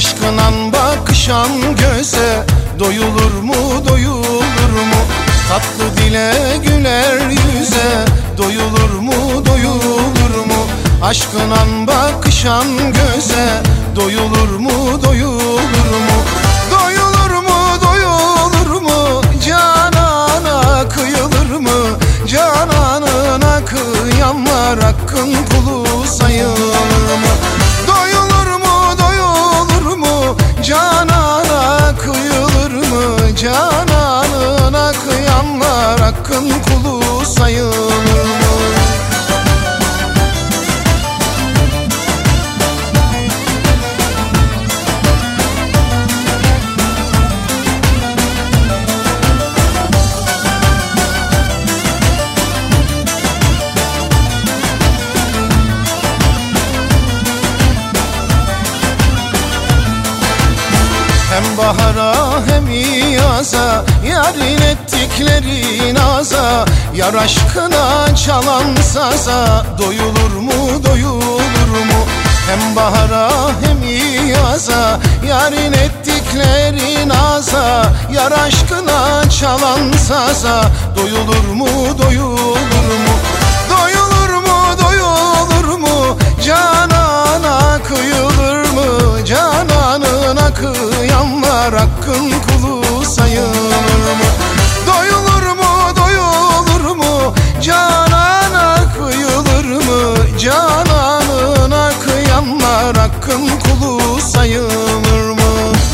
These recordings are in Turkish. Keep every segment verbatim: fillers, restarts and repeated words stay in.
Aşkınan bakışan göze doyulur mu, doyulur mu? Tatlı dile güler yüze doyulur mu, doyulur mu? Aşkınan bakışan göze doyulur mu, doyulur mu? Doyulur mu, doyulur mu? Canana kıyılır mı? Cananına kıyanlar hakkın kulu sayılır mı? Doyulur mu, doyulur mu? Canana kıyılır mı? Cananına kıyanlar hakkın kulu sayılır mı? Hem bahara hem yaza yarın ettikleri naza, yar aşkına çalan saza doyulur mu, doyulur mu? Hem bahara hem yaza yarın ettikleri naza, yar aşkına çalan saza doyulur mu, doyulur mu? Doyulur mu, doyulur mu? Canana kıyılır mı? Cananına kıyanlar hakkın kulu sayılır mı? Doyulur mu, doyulur mu? Canana kıyılır mı? Cananına kıyanlar hakkın kulu sayılır mı?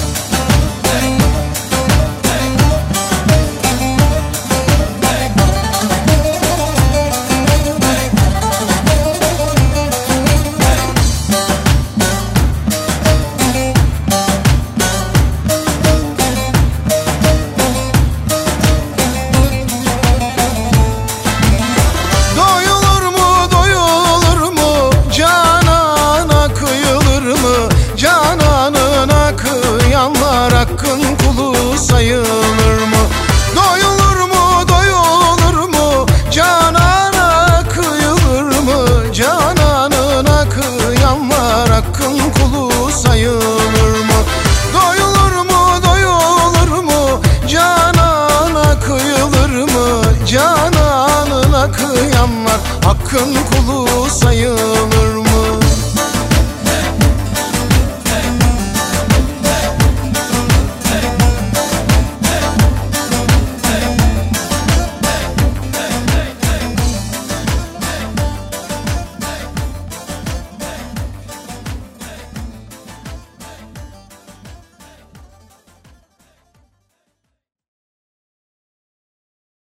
Hakkın kulu sayılır mı? Doyulur mu, doyulur mu? Canana kıyılır mı? Cananına kıyanlar hakkın kulu sayılır mı? Doyulur mu, doyulur mu? Canana kıyılır mı? Cananına kıyanlar hakkın kulu sayılır mı?